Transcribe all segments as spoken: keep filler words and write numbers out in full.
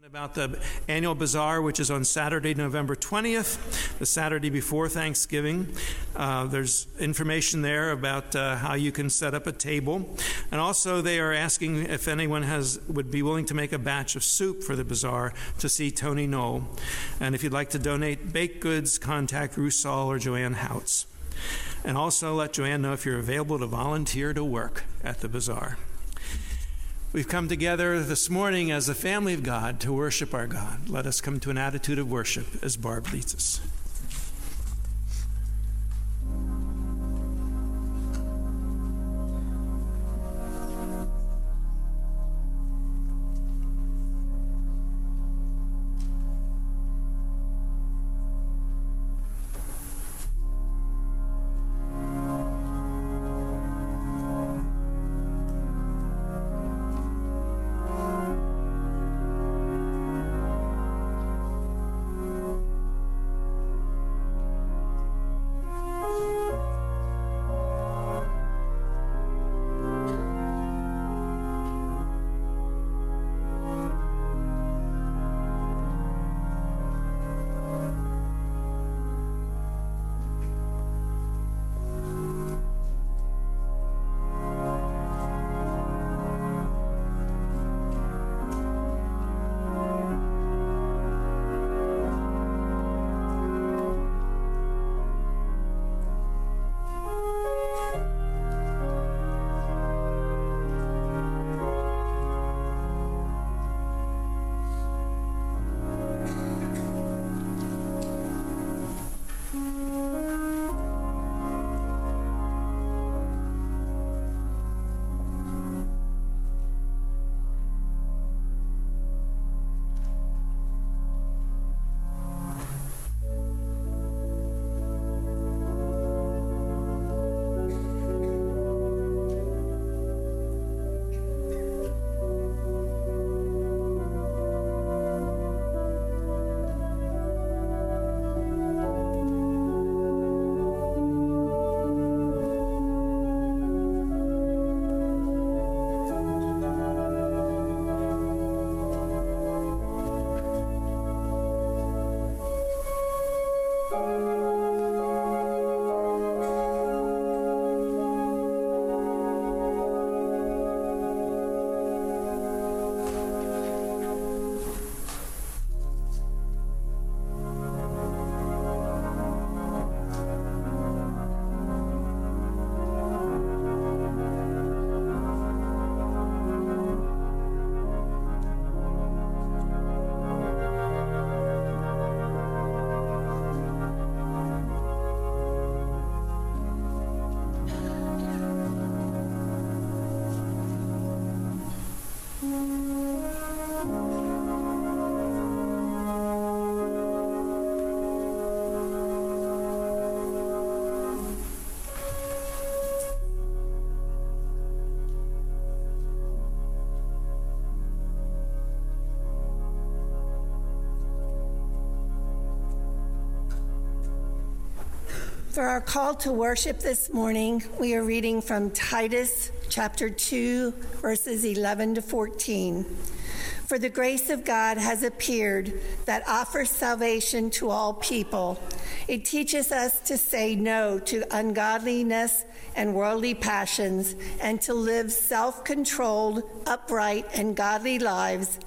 About the annual bazaar, which is on Saturday, November twentieth, the Saturday before Thanksgiving. Uh, there's information there about uh, how you can set up a table. And also they are asking if anyone has would be willing to make a batch of soup for the bazaar to see Tony Knoll. And if you'd like to donate baked goods, contact Ruth Saul or Joanne Houts. And also let Joanne know if you're available to volunteer to work at the bazaar. We've come together this morning as a family of God to worship our God. Let us come to an attitude of worship as Barb leads us. For our call to worship this morning, we are reading from Titus chapter two, verses eleven to fourteen. For the grace of God has appeared that offers salvation to all people. It teaches us to say no to ungodliness and worldly passions and to live self-controlled, upright, and godly lives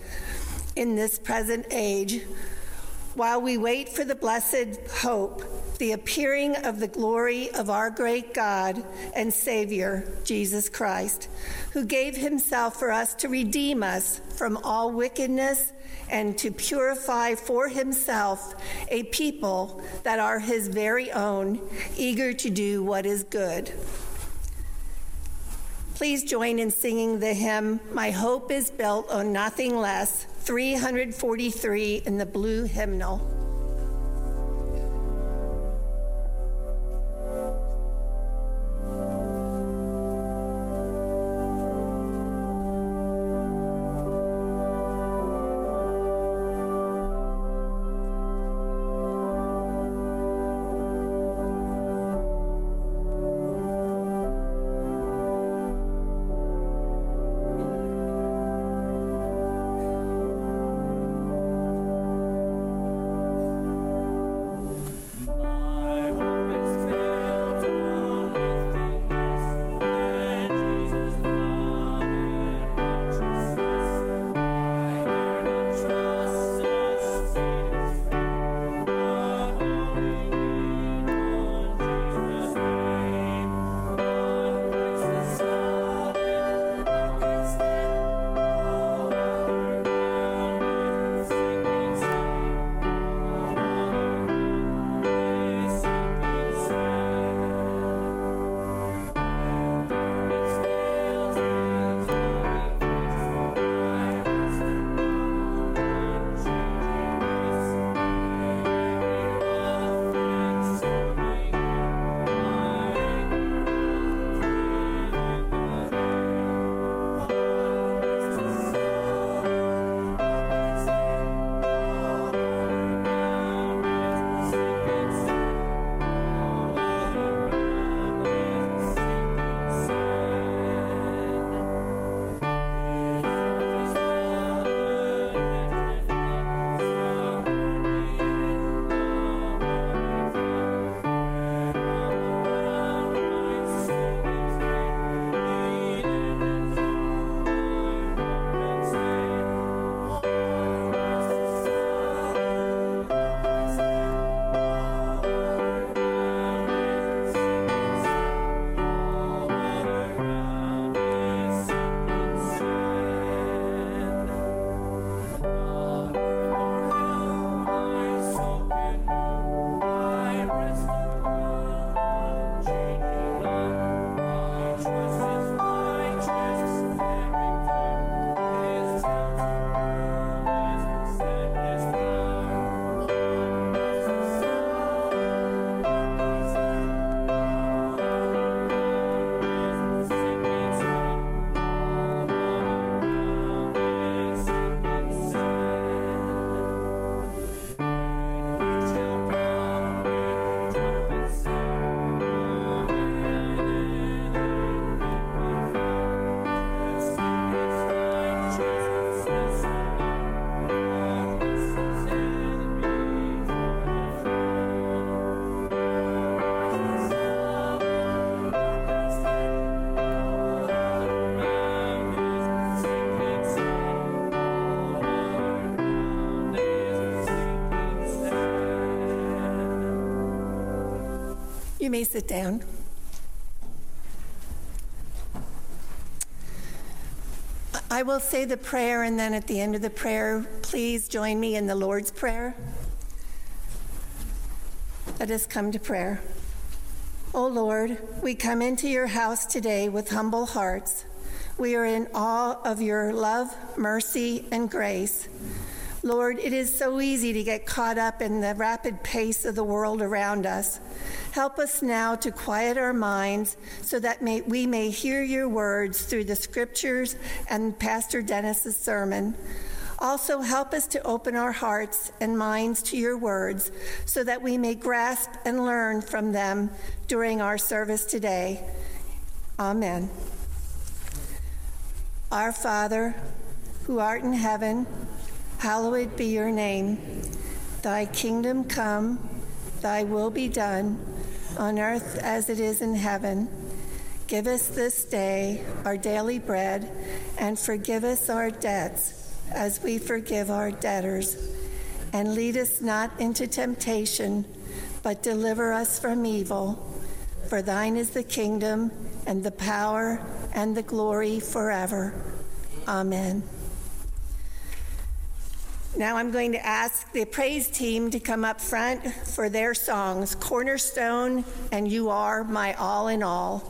in this present age, while we wait for the blessed hope, the appearing of the glory of our great God and Savior, Jesus Christ, who gave himself for us to redeem us from all wickedness and to purify for himself a people that are his very own, eager to do what is good. Please join in singing the hymn, My Hope is Built on Nothing Less, three forty-three in the blue hymnal. Thank you. You may sit down. I will say the prayer, and then at the end of the prayer, please join me in the Lord's Prayer. Let us come to prayer. O Lord, we come into your house today with humble hearts. We are in awe of your love, mercy, and grace. Lord, it is so easy to get caught up in the rapid pace of the world around us. Help us now to quiet our minds so that may, we may hear your words through the scriptures and Pastor Dennis's sermon. Also, help us to open our hearts and minds to your words so that we may grasp and learn from them during our service today. Amen. Our Father, who art in heaven, hallowed be your name. Thy kingdom come, thy will be done, on earth as it is in heaven. Give us this day our daily bread, and forgive us our debts, as we forgive our debtors. And lead us not into temptation, but deliver us from evil. For thine is the kingdom, and the power, and the glory forever. Amen. Now I'm going to ask the praise team to come up front for their songs, Cornerstone and You Are My All in All.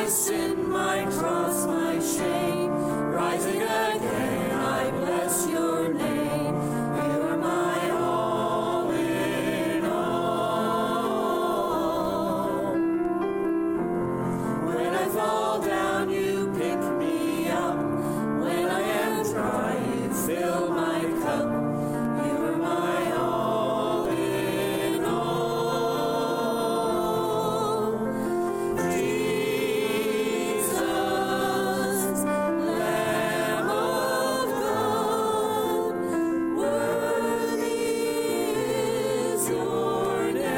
my sin, my cross, my shame. Rising again, I bless your name. You are my all in all. When I fall down, you pick me up. When I am dry, you fill my cup. You are my all in all. Jesus, Lamb of God, worthy is your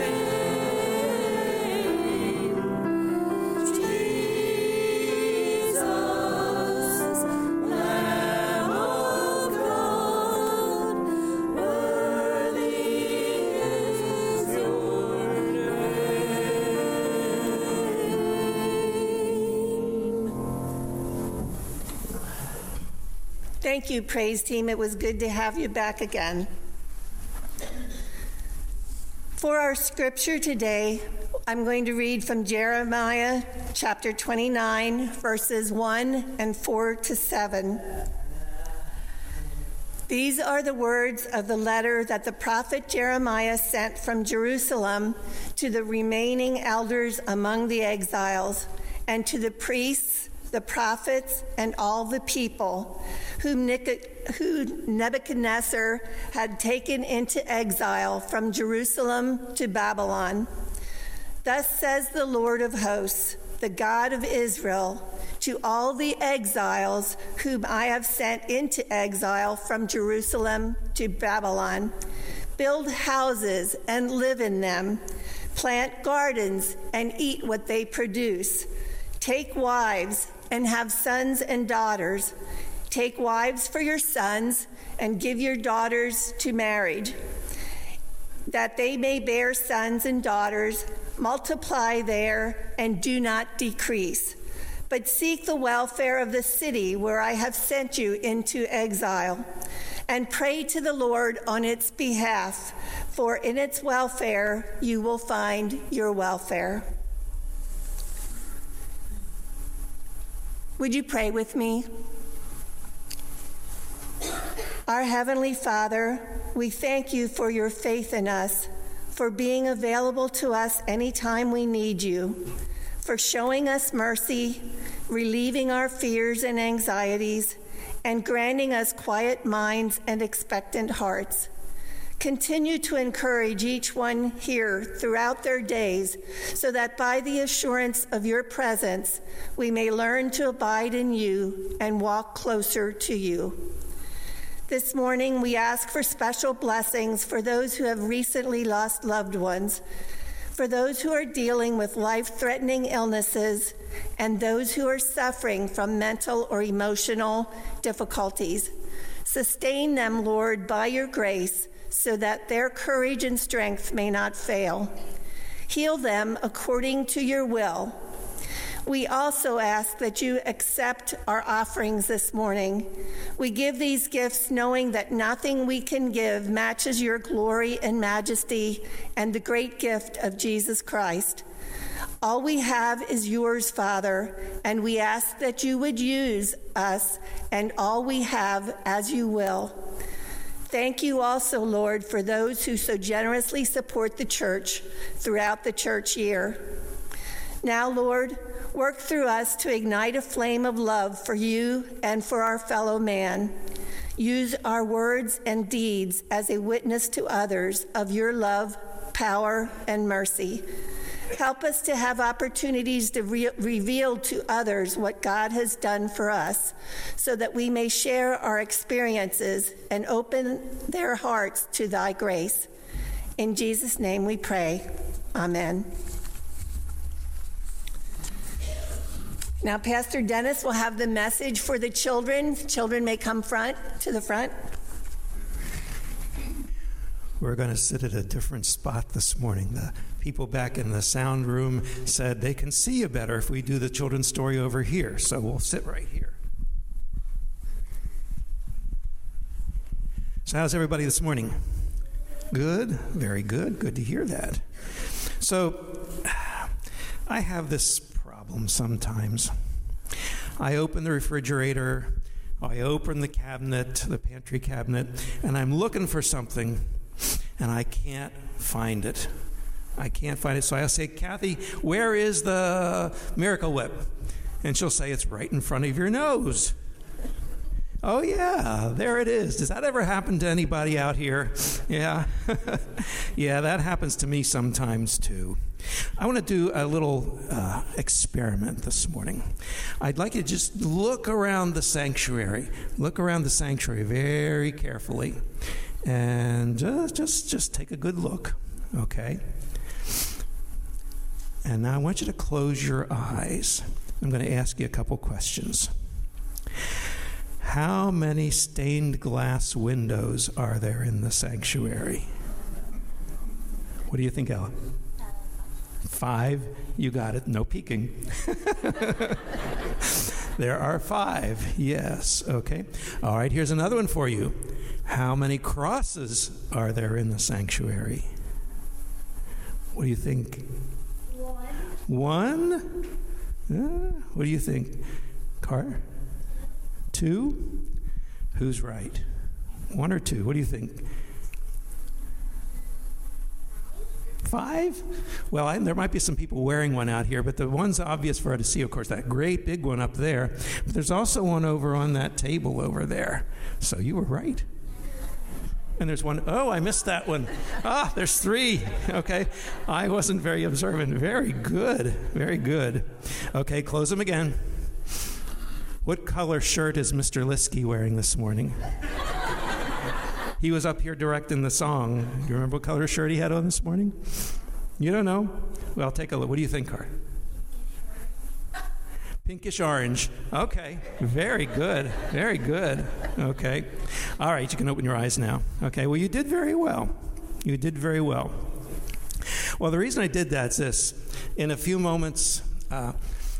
name. Jesus, Lamb of God, worthy is your name. Thank you, praise team. It was good to have you back again. For our scripture today, I'm going to read from Jeremiah chapter twenty-nine, verses one and four to seven. These are the words of the letter that the prophet Jeremiah sent from Jerusalem to the remaining elders among the exiles, and to the priests, the prophets, and all the people whom Nic- who Nebuchadnezzar had taken into exile from Jerusalem to Babylon. Thus says the Lord of hosts, the God of Israel, to all the exiles whom I have sent into exile from Jerusalem to Babylon: build houses and live in them, plant gardens and eat what they produce, take wives and have sons and daughters, take wives for your sons and give your daughters to marriage, that they may bear sons and daughters, multiply there and do not decrease. But seek the welfare of the city where I have sent you into exile, and pray to the Lord on its behalf, for in its welfare you will find your welfare. Would you pray with me? Our Heavenly Father, we thank you for your faith in us, for being available to us anytime we need you, for showing us mercy, relieving our fears and anxieties, and granting us quiet minds and expectant hearts. Continue to encourage each one here throughout their days, so that by the assurance of your presence, we may learn to abide in you and walk closer to you. This morning, we ask for special blessings for those who have recently lost loved ones, for those who are dealing with life-threatening illnesses, and those who are suffering from mental or emotional difficulties. Sustain them, Lord, by your grace, so that their courage and strength may not fail. Heal them according to your will. We also ask that you accept our offerings this morning. We give these gifts knowing that nothing we can give matches your glory and majesty and the great gift of Jesus Christ. All we have is yours, Father, and we ask that you would use us and all we have as you will. Thank you also, Lord, for those who so generously support the church throughout the church year. Now, Lord, work through us to ignite a flame of love for you and for our fellow man. Use our words and deeds as a witness to others of your love, power, and mercy. Help us to have opportunities to re- reveal to others what God has done for us, so that we may share our experiences and open their hearts to thy grace. In Jesus' name we pray. Amen. Now, Pastor Dennis will have the message for the children. Children may come front to the front. We're going to sit at a different spot this morning. The people back in the sound room said they can see you better if we do the children's story over here, so we'll sit right here. So how's everybody this morning? Good? Very good. Good to hear that. So I have this problem. problem sometimes. I open the refrigerator, I open the cabinet, the pantry cabinet, and I'm looking for something, and I can't find it. I can't find it. So I'll say, Kathy, where is the Miracle Whip? And she'll say, it's right in front of your nose. Oh, yeah, there it is. Does that ever happen to anybody out here? Yeah. Yeah, that happens to me sometimes, too. I want to do a little uh, experiment this morning. I'd like you to just look around the sanctuary. Look around the sanctuary very carefully. And just, just, just take a good look, okay? And now I want you to close your eyes. I'm going to ask you a couple questions. How many stained glass windows are there in the sanctuary? What do you think, Ella? Five? You got it. No peeking. There are five. Yes. Okay. All right. Here's another one for you. How many crosses are there in the sanctuary? What do you think? One. One? Uh, what do you think? Carter? Two? Who's right? One or two? What do you think? Five? Well, I, there might be some people wearing one out here, but the one's obvious for her to see, of course, that great big one up there. But there's also one over on that table over there. So you were right. And there's one, oh, I missed that one. Ah, there's three. Okay. I wasn't very observant. Very good. Very good. Okay, close them again. What color shirt is Mister Liskey wearing this morning? He was up here directing the song. Do you remember what color shirt he had on this morning? You don't know? Well, take a look. What do you think, Car? Pinkish orange. Okay. Very good. Very good. Okay. All right. You can open your eyes now. Okay. Well, you did very well. You did very well. Well, the reason I did that is this. In a few moments, uh,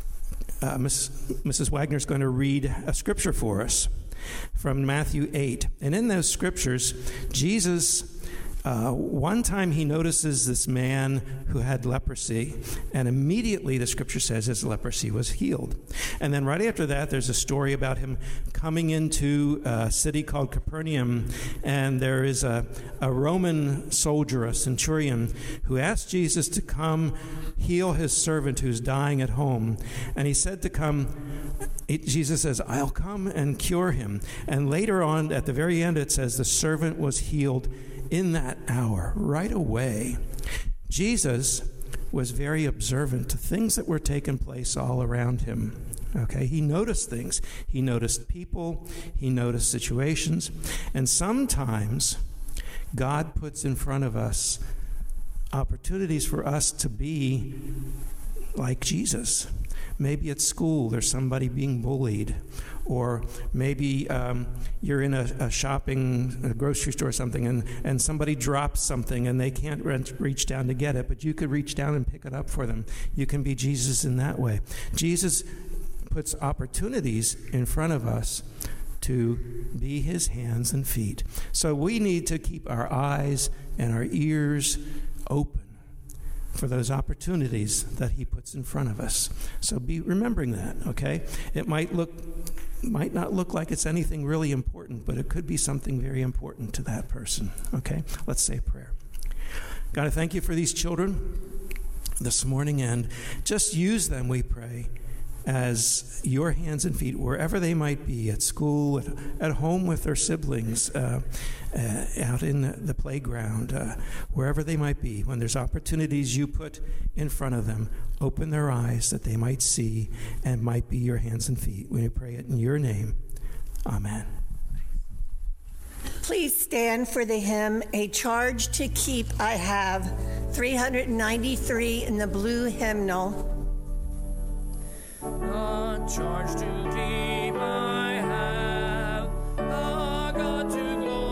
uh, Miss, Missus Wagner is going to read a scripture for us from Matthew eight. And in those scriptures, Jesus, uh, one time he notices this man who had leprosy, and immediately the scripture says his leprosy was healed. And then right after that, there's a story about him coming into a city called Capernaum, and there is a, a Roman soldier, a centurion, who asked Jesus to come heal his servant who's dying at home. And he said to come, it, Jesus says, I'll come and cure him. And later on, at the very end, it says the servant was healed in that hour, right away. Jesus was very observant to things that were taking place all around him. Okay, he noticed things. He noticed people. He noticed situations. And sometimes God puts in front of us opportunities for us to be like Jesus. Maybe at school there's somebody being bullied, or maybe um, you're in a, a shopping, a grocery store or something, and, and somebody drops something and they can't re- reach down to get it, but you could reach down and pick it up for them. You can be Jesus in that way. Jesus puts opportunities in front of us to be his hands and feet. So we need to keep our eyes and our ears open for those opportunities that he puts in front of us. So be remembering that, okay? It might look, might not look like it's anything really important, but it could be something very important to that person, okay? Let's say a prayer. God, I thank you for these children this morning, and just use them, we pray, as your hands and feet, wherever they might be, at school, at, at home with their siblings, uh, uh, out in the, the playground, uh, wherever they might be. When there's opportunities you put in front of them, open their eyes that they might see and might be your hands and feet. We pray it in your name. Amen. Please stand for the hymn, A Charge to Keep I Have, three ninety-three in the blue hymnal. A charge to keep I have, a God to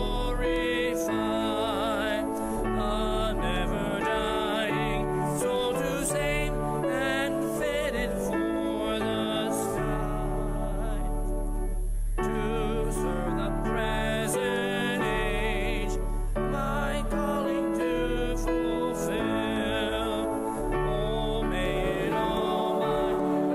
glorify, a never-dying soul to save and fitted for the sky, to serve the present age, my calling to fulfill. Oh, may it all my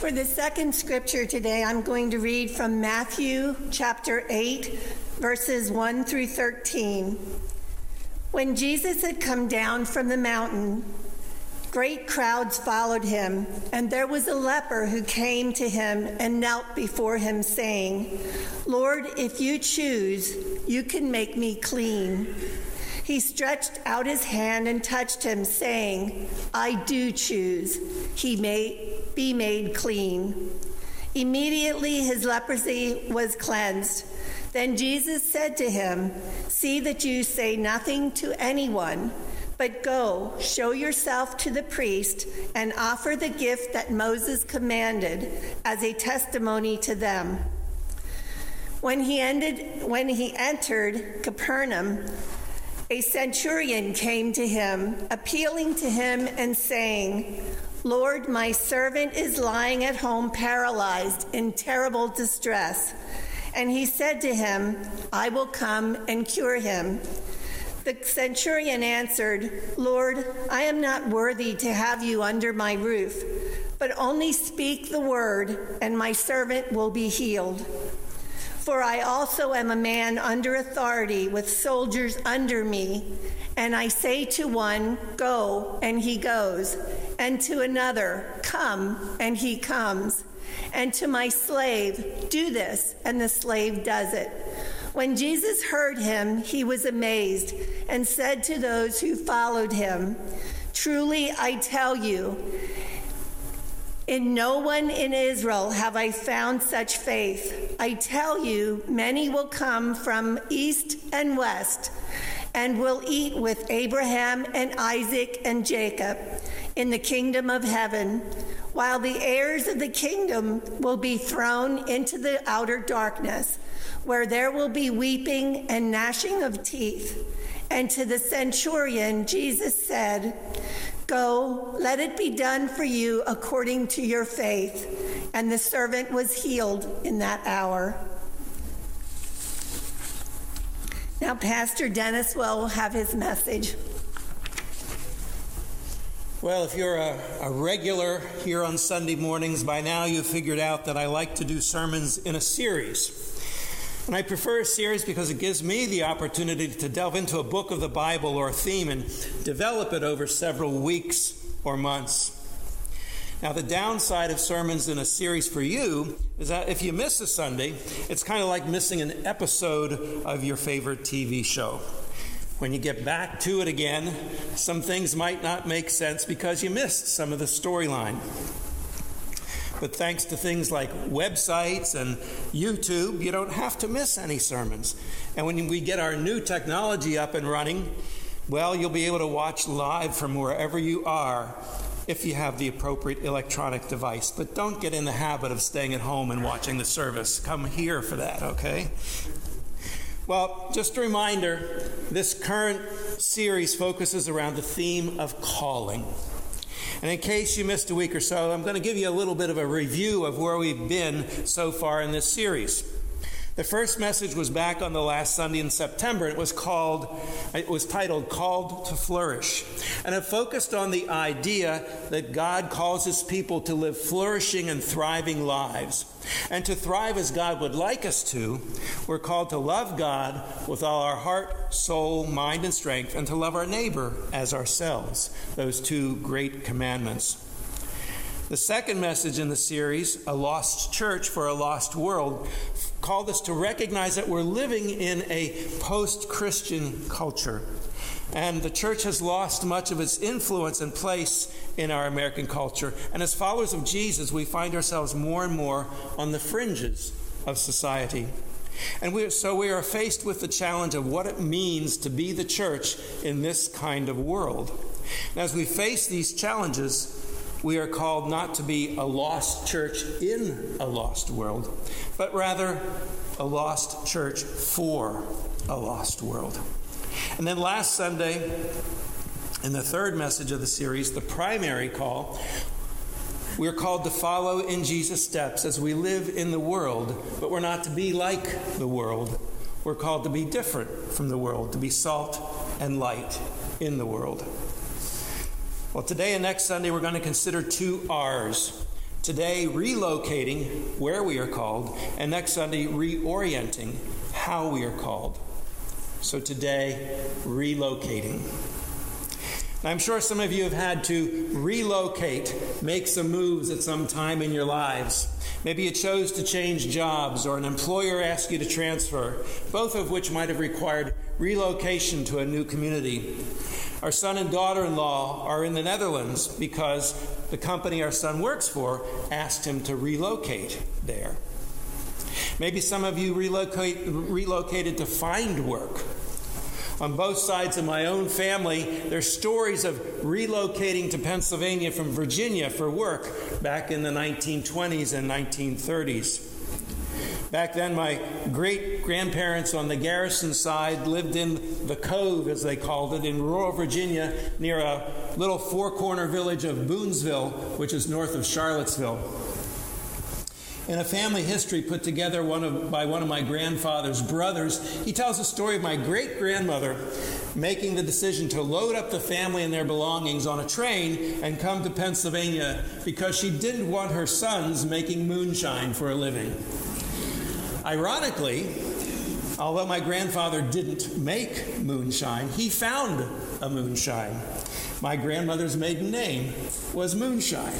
For the second scripture today, I'm going to read from Matthew chapter eight, verses one through thirteen. When Jesus had come down from the mountain, great crowds followed him, and there was a leper who came to him and knelt before him, saying, "Lord, if you choose, you can make me clean." He stretched out his hand and touched him, saying, "I do choose. He may be made clean." Immediately his leprosy was cleansed. Then Jesus said to him, "See that you say nothing to anyone, but go, show yourself to the priest, and offer the gift that Moses commanded as a testimony to them." When he ended, when he entered Capernaum, a centurion came to him, appealing to him and saying, "Lord, my servant is lying at home paralyzed in terrible distress." And he said to him, "I will come and cure him." The centurion answered, "Lord, I am not worthy to have you under my roof, but only speak the word, and my servant will be healed. For I also am a man under authority with soldiers under me, and I say to one, 'Go,' and he goes, and to another, 'Come,' and he comes, and to my slave, 'Do this,' and the slave does it." When Jesus heard him, he was amazed and said to those who followed him, "Truly I tell you, in no one in Israel have I found such faith. I tell you, many will come from east and west and will eat with Abraham and Isaac and Jacob in the kingdom of heaven, while the heirs of the kingdom will be thrown into the outer darkness, where there will be weeping and gnashing of teeth." And to the centurion, Jesus said, "Go, let it be done for you according to your faith." And the servant was healed in that hour. Now, Pastor Dennis will have his message. Well, if you're a, a regular here on Sunday mornings, by now you've figured out that I like to do sermons in a series. And I prefer a series because it gives me the opportunity to delve into a book of the Bible or a theme and develop it over several weeks or months. Now, the downside of sermons in a series for you is that if you miss a Sunday, it's kind of like missing an episode of your favorite T V show. When you get back to it again, some things might not make sense because you missed some of the storyline. But thanks to things like websites and YouTube, you don't have to miss any sermons. And when we get our new technology up and running, well, you'll be able to watch live from wherever you are if you have the appropriate electronic device. But don't get in the habit of staying at home and watching the service. Come here for that, okay? Well, just a reminder, this current series focuses around the theme of calling. And in case you missed a week or so, I'm going to give you a little bit of a review of where we've been so far in this series. The first message was back on the last Sunday in September. It was called, it was titled Called to Flourish. And it focused on the idea that God calls his people to live flourishing and thriving lives. And to thrive as God would like us to, we're called to love God with all our heart, soul, mind, and strength, and to love our neighbor as ourselves. Those two great commandments. The second message in the series, A Lost Church for a Lost World, called us to recognize that we're living in a post-Christian culture. And the church has lost much of its influence and place in our American culture. And as followers of Jesus, we find ourselves more and more on the fringes of society. And we, so we are faced with the challenge of what it means to be the church in this kind of world. And as we face these challenges, we are called not to be a lost church in a lost world, but rather a lost church for a lost world. And then last Sunday, in the third message of the series, the primary call, we are called to follow in Jesus' steps as we live in the world, but we're not to be like the world. We're called to be different from the world, to be salt and light in the world. Well, today and next Sunday, we're going to consider two R's. Today, relocating where we are called, and next Sunday, reorienting how we are called. So today, relocating. Now, I'm sure some of you have had to relocate, make some moves at some time in your lives. Maybe you chose to change jobs, or an employer asked you to transfer, both of which might have required relocation to a new community. Our son and daughter-in-law are in the Netherlands because the company our son works for asked him to relocate there. Maybe some of you relocate, relocated to find work. On both sides of my own family, there's stories of relocating to Pennsylvania from Virginia for work back in the nineteen twenties and nineteen thirties. Back then, my great-grandparents on the Garrison side lived in the Cove, as they called it, in rural Virginia, near a little four-corner village of Boonesville, which is north of Charlottesville. In a family history put together one of, by one of my grandfather's brothers, he tells a story of my great-grandmother making the decision to load up the family and their belongings on a train and come to Pennsylvania because she didn't want her sons making moonshine for a living. Ironically, although my grandfather didn't make moonshine, he found a moonshine. My grandmother's maiden name was Moonshine.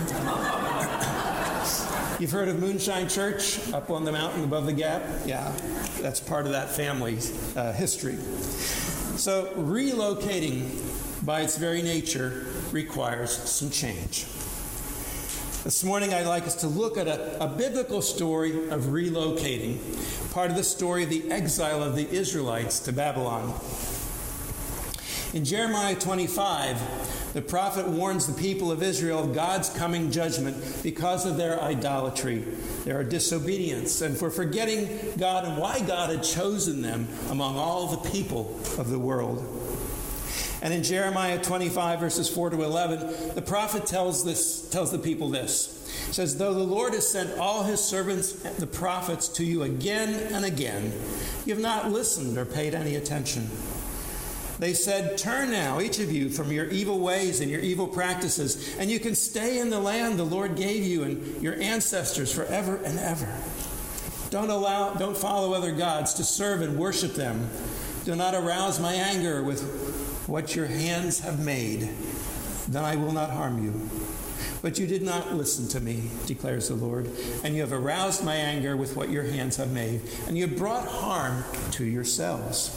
You've heard of Moonshine Church up on the mountain above the gap? Yeah, that's part of that family's uh, history. So relocating by its very nature requires some change. This morning I'd like us to look at a, a biblical story of relocating, part of the story of the exile of the Israelites to Babylon. In Jeremiah twenty-five, the prophet warns the people of Israel of God's coming judgment because of their idolatry, their disobedience, and for forgetting God and why God had chosen them among all the people of the world. And in Jeremiah twenty-five, verses four to eleven, the prophet tells this tells the people this. It says, "Though the Lord has sent all his servants, the prophets, to you again and again, you have not listened or paid any attention. They said, 'Turn now, each of you, from your evil ways and your evil practices, and you can stay in the land the Lord gave you and your ancestors forever and ever. Don't allow, don't follow other gods to serve and worship them. Do not arouse my anger with what your hands have made. Then I will not harm you. But you did not listen to me, declares the Lord, and you have aroused my anger with what your hands have made, and you have brought harm to yourselves.'"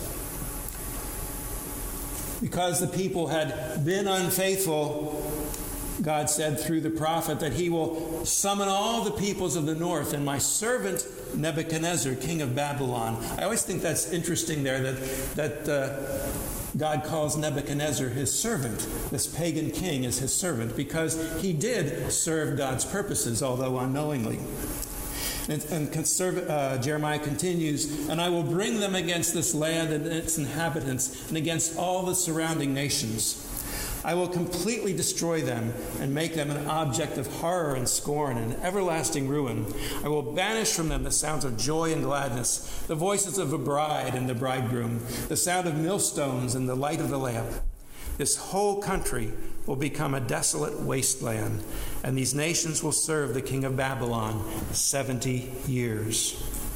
Because the people had been unfaithful, God said through the prophet that he will summon all the peoples of the north and my servant Nebuchadnezzar, king of Babylon. I always think that's interesting there that, that uh, God calls Nebuchadnezzar his servant. This pagan king is his servant because he did serve God's purposes, although unknowingly. And, and conserv- uh, Jeremiah continues, "And I will bring them against this land and its inhabitants and against all the surrounding nations. I will completely destroy them and make them an object of horror and scorn and everlasting ruin. I will banish from them the sounds of joy and gladness, the voices of a bride and the bridegroom, the sound of millstones and the light of the lamp. This whole country will become a desolate wasteland, and these nations will serve the king of Babylon seventy years."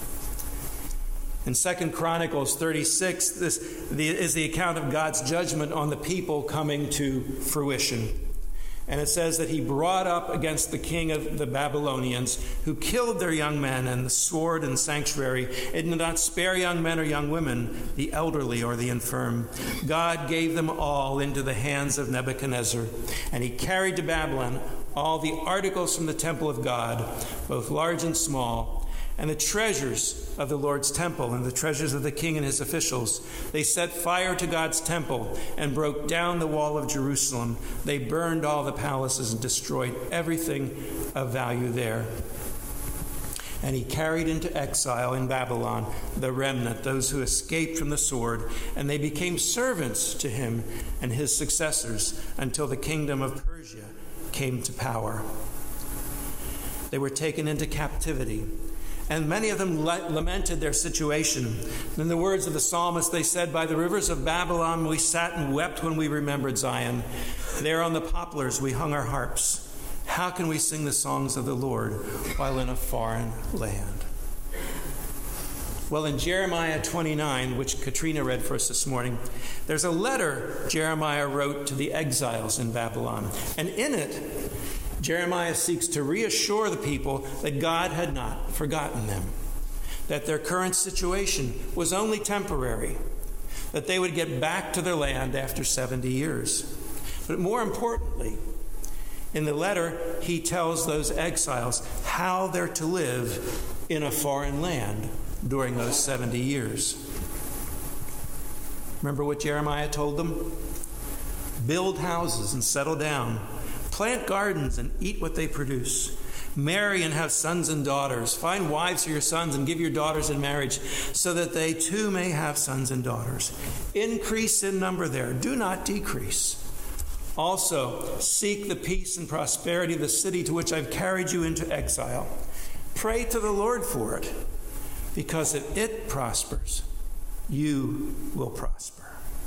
In Second Chronicles thirty-six, this is the account of God's judgment on the people coming to fruition. And it says that he brought up against the king of the Babylonians, who killed their young men and the sword and sanctuary, and did not spare young men or young women, the elderly or the infirm. God gave them all into the hands of Nebuchadnezzar, and he carried to Babylon all the articles from the temple of God, both large and small, and the treasures of the Lord's temple and the treasures of the king and his officials. They set fire to God's temple and broke down the wall of Jerusalem. They burned all the palaces and destroyed everything of value there. And he carried into exile in Babylon the remnant, those who escaped from the sword, and they became servants to him and his successors until the kingdom of Persia came to power. They were taken into captivity, and many of them lamented their situation. In the words of the psalmist, they said, "By the rivers of Babylon we sat and wept when we remembered Zion. There on the poplars we hung our harps. How can we sing the songs of the Lord while in a foreign land? Well, in Jeremiah twenty-nine, which Katrina read for us this morning, there's a letter Jeremiah wrote to the exiles in Babylon. And in it, Jeremiah seeks to reassure the people that God had not forgotten them, that their current situation was only temporary, that they would get back to their land after seventy years. But more importantly, in the letter, he tells those exiles how they're to live in a foreign land during those seventy years. Remember what Jeremiah told them? Build houses and settle down. Plant gardens and eat what they produce. Marry and have sons and daughters. Find wives for your sons and give your daughters in marriage so that they too may have sons and daughters. Increase in number there. Do not decrease. Also, seek the peace and prosperity of the city to which I've carried you into exile. Pray to the Lord for it, because if it prospers, you will prosper.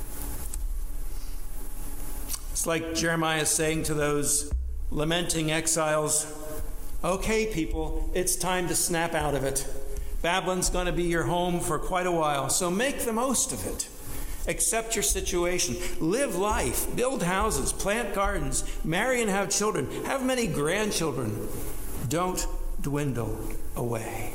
It's like Jeremiah saying to those lamenting exiles, okay, people, it's time to snap out of it. Babylon's going to be your home for quite a while, so make the most of it. Accept your situation. Live life. Build houses. Plant gardens. Marry and have children. Have many grandchildren. Don't dwindle away.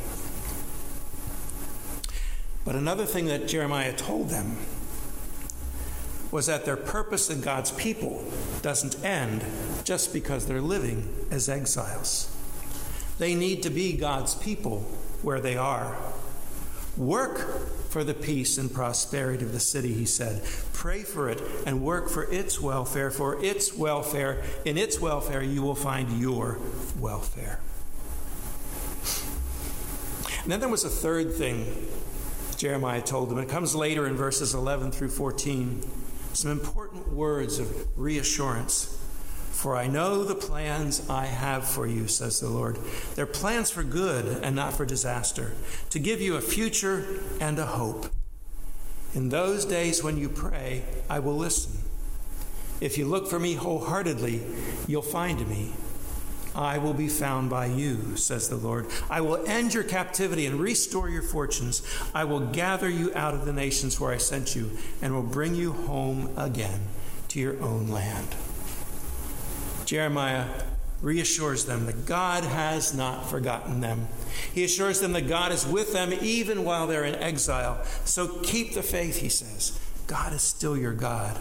But another thing that Jeremiah told them was that their purpose in God's people doesn't end just because they're living as exiles. They need to be God's people where they are. Work for the peace and prosperity of the city, he said. Pray for it and work for its welfare. For its welfare, in its welfare, you will find your welfare. And then there was a third thing Jeremiah told them. It comes later in verses eleven through fourteen. Some important words of reassurance. For I know the plans I have for you, says the Lord. They're plans for good and not for disaster, to give you a future and a hope. In those days when you pray, I will listen. If you look for me wholeheartedly, you'll find me. I will be found by you, says the Lord. I will end your captivity and restore your fortunes. I will gather you out of the nations where I sent you and will bring you home again to your own land. Jeremiah reassures them that God has not forgotten them. He assures them that God is with them even while they're in exile. So keep the faith, he says. God is still your God.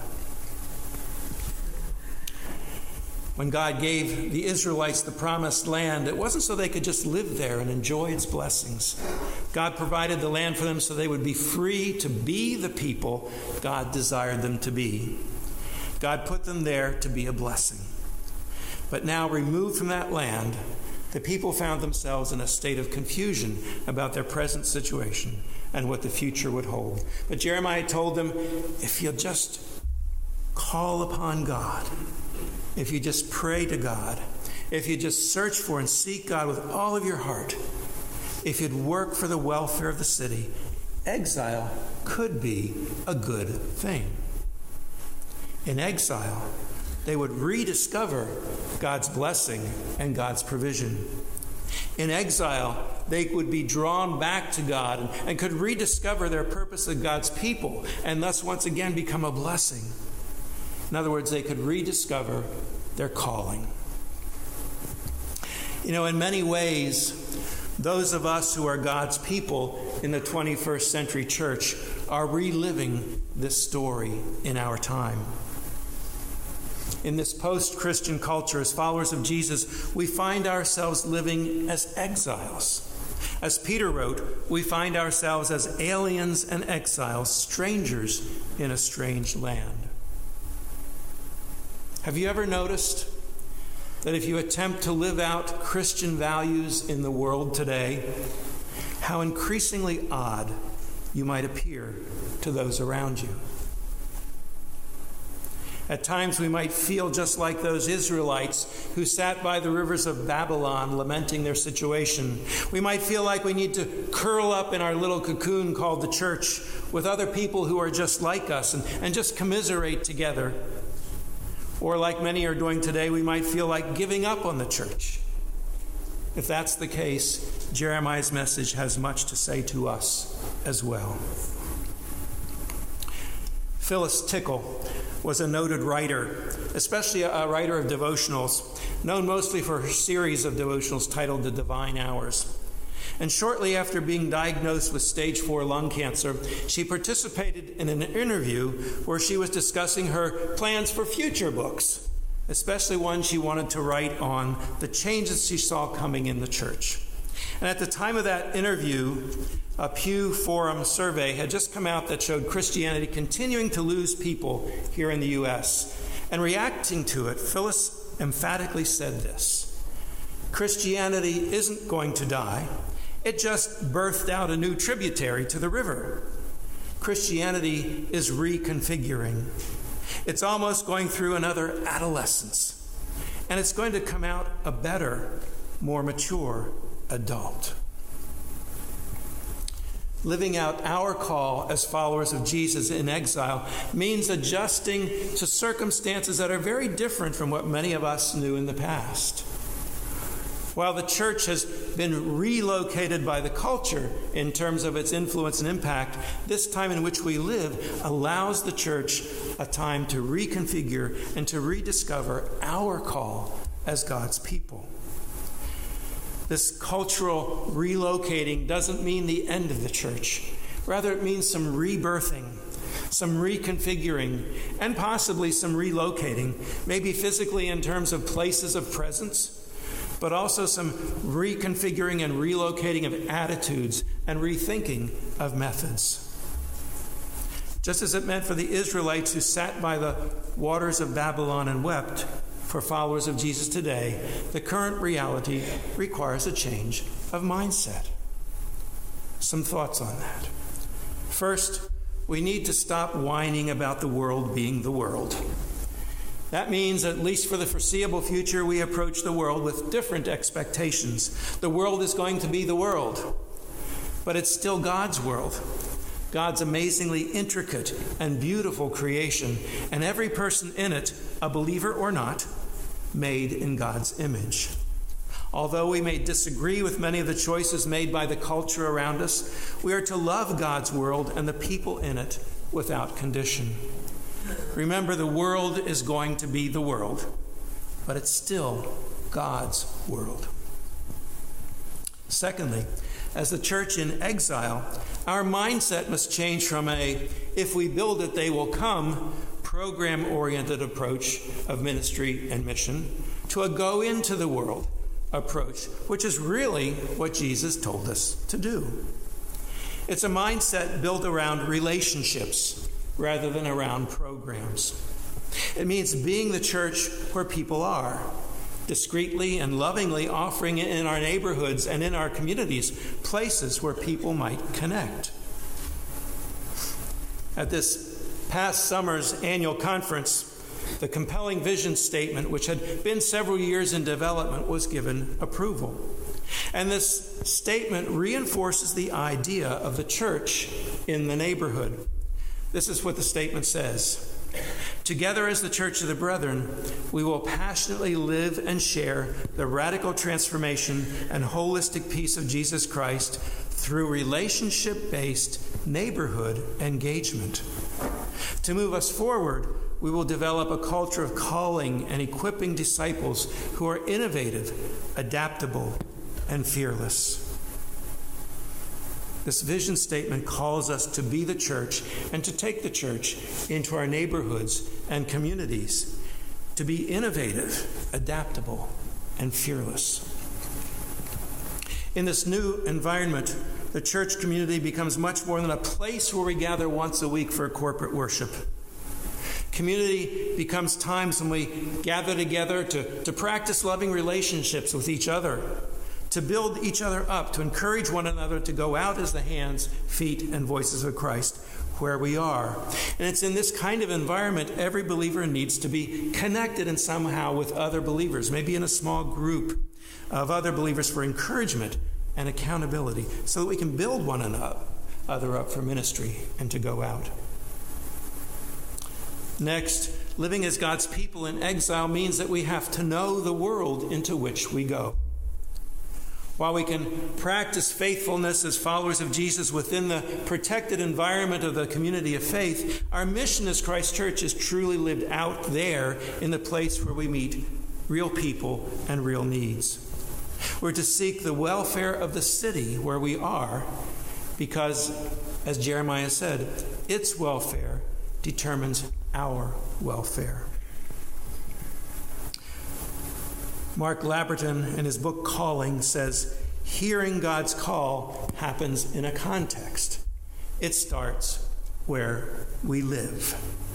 When God gave the Israelites the promised land, it wasn't so they could just live there and enjoy its blessings. God provided the land for them so they would be free to be the people God desired them to be. God put them there to be a blessing. But now, removed from that land, the people found themselves in a state of confusion about their present situation and what the future would hold. But Jeremiah told them, if you'll just call upon God, if you just pray to God, if you just search for and seek God with all of your heart, if you'd work for the welfare of the city, exile could be a good thing. In exile, they would rediscover God's blessing and God's provision. In exile, they would be drawn back to God and, and could rediscover their purpose as God's people and thus once again become a blessing. In other words, they could rediscover their calling. You know, in many ways, those of us who are God's people in the twenty-first century church are reliving this story in our time. In this post-Christian culture, as followers of Jesus, we find ourselves living as exiles. As Peter wrote, we find ourselves as aliens and exiles, strangers in a strange land. Have you ever noticed that if you attempt to live out Christian values in the world today, how increasingly odd you might appear to those around you? At times we might feel just like those Israelites who sat by the rivers of Babylon lamenting their situation. We might feel like we need to curl up in our little cocoon called the church with other people who are just like us and, and just commiserate together. Or like many are doing today, we might feel like giving up on the church. If that's the case, Jeremiah's message has much to say to us as well. Phyllis Tickle was a noted writer, especially a writer of devotionals, known mostly for her series of devotionals titled The Divine Hours. And shortly after being diagnosed with stage four lung cancer, she participated in an interview where she was discussing her plans for future books, especially one she wanted to write on the changes she saw coming in the church. And at the time of that interview, a Pew Forum survey had just come out that showed Christianity continuing to lose people here in the U S. And reacting to it, Phyllis emphatically said this: Christianity isn't going to die. It just birthed out a new tributary to the river. Christianity is reconfiguring. It's almost going through another adolescence. And it's going to come out a better, more mature adult. Living out our call as followers of Jesus in exile means adjusting to circumstances that are very different from what many of us knew in the past. While the church has been relocated by the culture in terms of its influence and impact, this time in which we live allows the church a time to reconfigure and to rediscover our call as God's people. This cultural relocating doesn't mean the end of the church. Rather, it means some rebirthing, some reconfiguring, and possibly some relocating, maybe physically in terms of places of presence, but also some reconfiguring and relocating of attitudes and rethinking of methods. Just as it meant for the Israelites who sat by the waters of Babylon and wept, for followers of Jesus today, the current reality requires a change of mindset. Some thoughts on that. First, we need to stop whining about the world being the world. That means, at least for the foreseeable future, we approach the world with different expectations. The world is going to be the world, but it's still God's world. God's amazingly intricate and beautiful creation, and every person in it, a believer or not, made in God's image. Although we may disagree with many of the choices made by the culture around us, we are to love God's world and the people in it without condition. Remember, the world is going to be the world, but it's still God's world. Secondly, as the church in exile, our mindset must change from a "if we build it, they will come" program-oriented approach of ministry and mission to a go into the world approach, which is really what Jesus told us to do. It's a mindset built around relationships rather than around programs. It means being the church where people are, discreetly and lovingly offering in our neighborhoods and in our communities places where people might connect. At this past summer's annual conference, the compelling vision statement, which had been several years in development, was given approval. And this statement reinforces the idea of the church in the neighborhood. This is what the statement says: "Together as the Church of the Brethren, we will passionately live and share the radical transformation and holistic peace of Jesus Christ through relationship-based neighborhood engagement. To move us forward, we will develop a culture of calling and equipping disciples who are innovative, adaptable, and fearless." This vision statement calls us to be the church and to take the church into our neighborhoods and communities, to be innovative, adaptable, and fearless. In this new environment, the church community becomes much more than a place where we gather once a week for corporate worship. Community becomes times when we gather together to, to practice loving relationships with each other, to build each other up, to encourage one another to go out as the hands, feet, and voices of Christ where we are. And it's in this kind of environment every believer needs to be connected in somehow with other believers, maybe in a small group of other believers for encouragement and accountability, so that we can build one another up for ministry and to go out. Next, living as God's people in exile means that we have to know the world into which we go. While we can practice faithfulness as followers of Jesus within the protected environment of the community of faith, our mission as Christ Church is truly lived out there in the place where we meet real people and real needs. We're to seek the welfare of the city where we are because, as Jeremiah said, its welfare determines our welfare. Mark Labberton, in his book Calling, says, hearing God's call happens in a context. It starts where we live.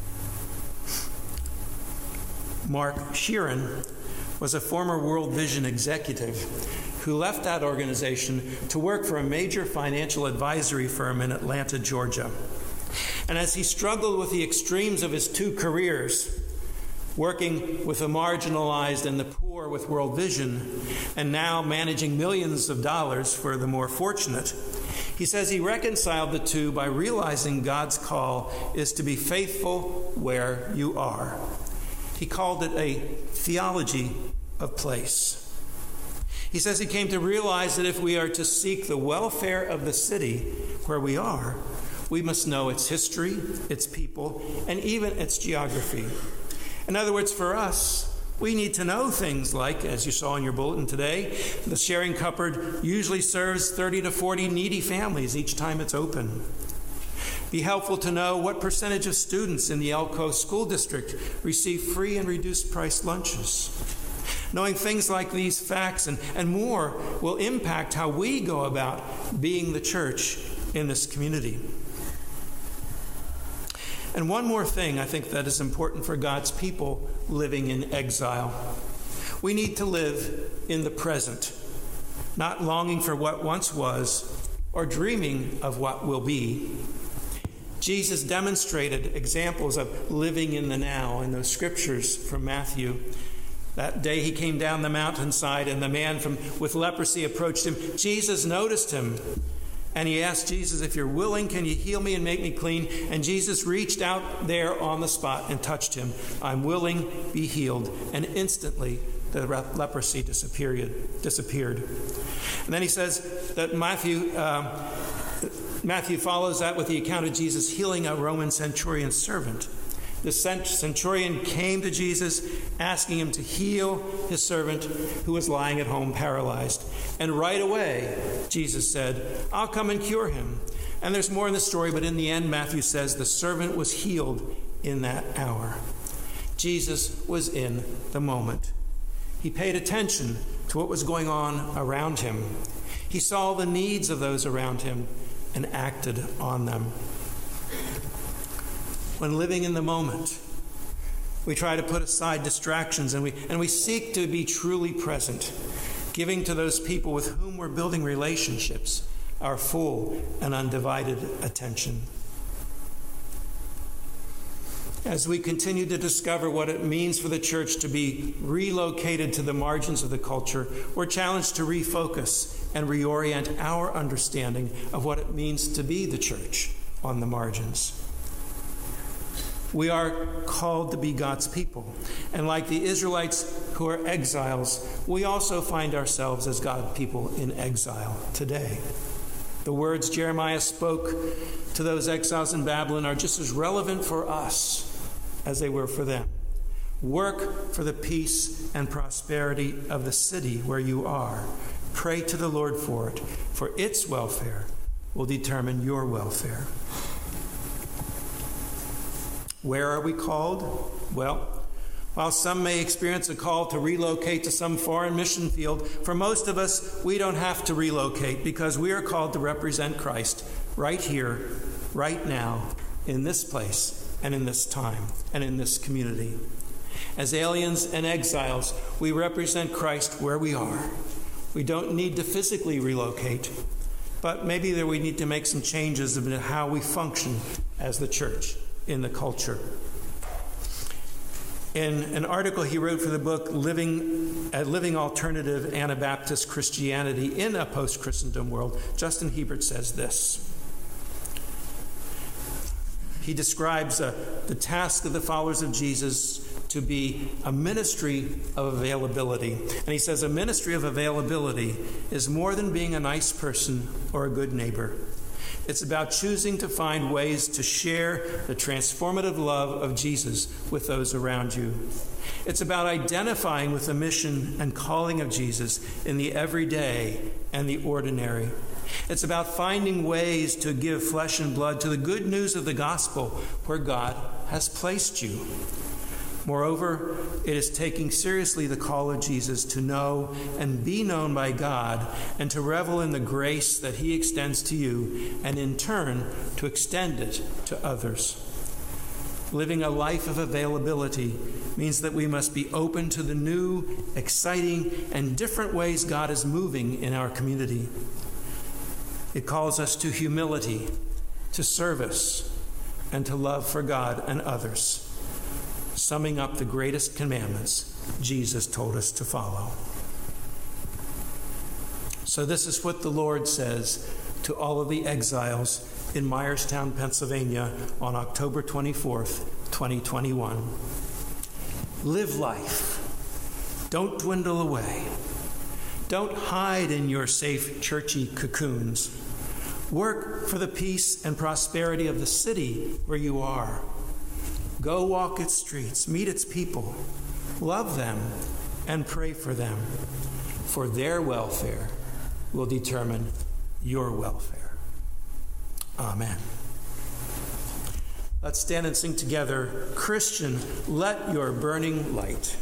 Mark Sheeran was a former World Vision executive who left that organization to work for a major financial advisory firm in Atlanta, Georgia. And as he struggled with the extremes of his two careers, working with the marginalized and the poor with World Vision, and now managing millions of dollars for the more fortunate, he says he reconciled the two by realizing God's call is to be faithful where you are. He called it a theology of place. He says he came to realize that if we are to seek the welfare of the city where we are, we must know its history, its people, and even its geography. In other words, for us, we need to know things like, as you saw in your bulletin today, the sharing cupboard usually serves thirty to forty needy families each time it's open. Be helpful to know what percentage of students in the Elko School District receive free and reduced price lunches. Knowing things like these facts and, and more will impact how we go about being the church in this community. And one more thing I think that is important for God's people living in exile. We need to live in the present, not longing for what once was or dreaming of what will be. Jesus demonstrated examples of living in the now in those scriptures from Matthew. That day he came down the mountainside and the man from, with leprosy approached him. Jesus noticed him. And he asked Jesus, if you're willing, can you heal me and make me clean? And Jesus reached out there on the spot and touched him. I'm willing, be healed. And instantly the leprosy disappeared. disappeared. And then he says that Matthew, uh, Matthew follows that with the account of Jesus healing a Roman centurion's servant. The centurion came to Jesus, asking him to heal his servant who was lying at home paralyzed. And right away, Jesus said, I'll come and cure him. And there's more in the story, but in the end, Matthew says the servant was healed in that hour. Jesus was in the moment. He paid attention to what was going on around him. He saw the needs of those around him and acted on them. When living in the moment, we try to put aside distractions and we, and we seek to be truly present, giving to those people with whom we're building relationships our full and undivided attention. As we continue to discover what it means for the church to be relocated to the margins of the culture, we're challenged to refocus and reorient our understanding of what it means to be the church on the margins. We are called to be God's people. And like the Israelites who are exiles, we also find ourselves as God's people in exile today. The words Jeremiah spoke to those exiles in Babylon are just as relevant for us as they were for them. Work for the peace and prosperity of the city where you are. Pray to the Lord for it, for its welfare will determine your welfare. Where are we called? Well, while some may experience a call to relocate to some foreign mission field, for most of us, we don't have to relocate because we are called to represent Christ right here, right now, in this place, and in this time, and in this community. As aliens and exiles, we represent Christ where we are. We don't need to physically relocate, but maybe there we need to make some changes in how we function as the church in the culture. In an article he wrote for the book Living a Living Alternative Anabaptist Christianity in a Post-Christendom World, Justin Hebert says this. he describes uh, the task of the followers of Jesus to be a ministry of availability. And he says a ministry of availability is more than being a nice person or a good neighbor. It's about choosing to find ways to share the transformative love of Jesus with those around you. It's about identifying with the mission and calling of Jesus in the everyday and the ordinary. It's about finding ways to give flesh and blood to the good news of the gospel where God has placed you. Moreover, it is taking seriously the call of Jesus to know and be known by God and to revel in the grace that he extends to you and in turn to extend it to others. Living a life of availability means that we must be open to the new, exciting, and different ways God is moving in our community. It calls us to humility, to service, and to love for God and others, summing up the greatest commandments Jesus told us to follow. So this is what the Lord says to all of the exiles in Myerstown, Pennsylvania on October twenty-fourth, twenty twenty-one. Live life. Don't dwindle away. Don't hide in your safe, churchy cocoons. Work for the peace and prosperity of the city where you are. Go walk its streets, meet its people, love them, and pray for them, for their welfare will determine your welfare. Amen. Let's stand and sing together, Christian, let your burning light.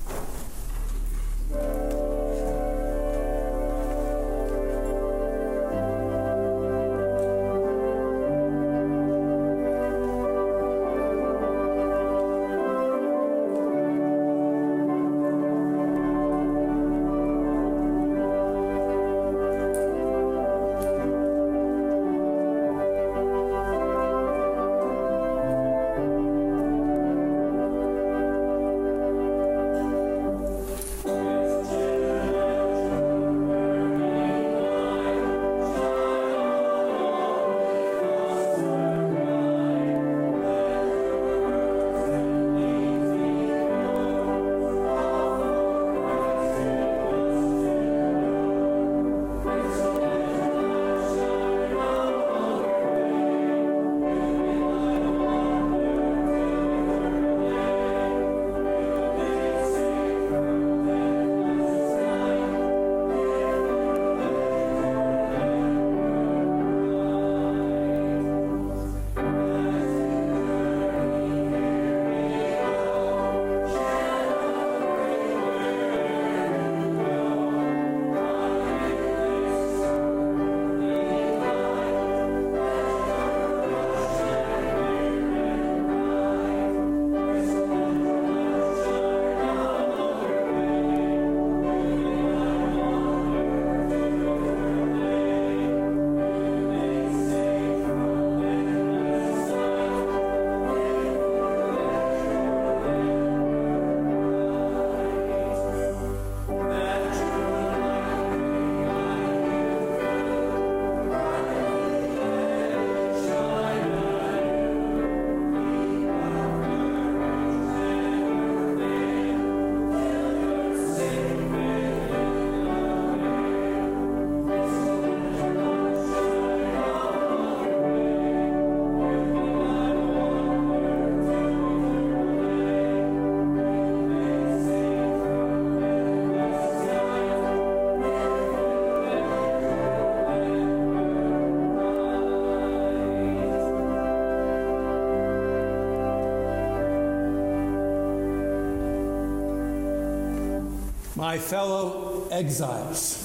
My fellow exiles,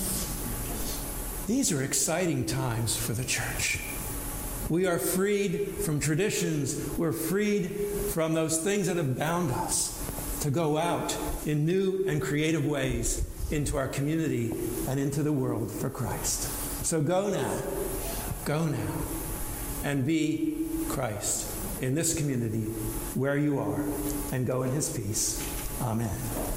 these are exciting times for the church. We are freed from traditions. We're freed from those things that have bound us to go out in new and creative ways into our community and into the world for Christ. So go now, go now, and be Christ in this community where you are, and go in his peace. Amen.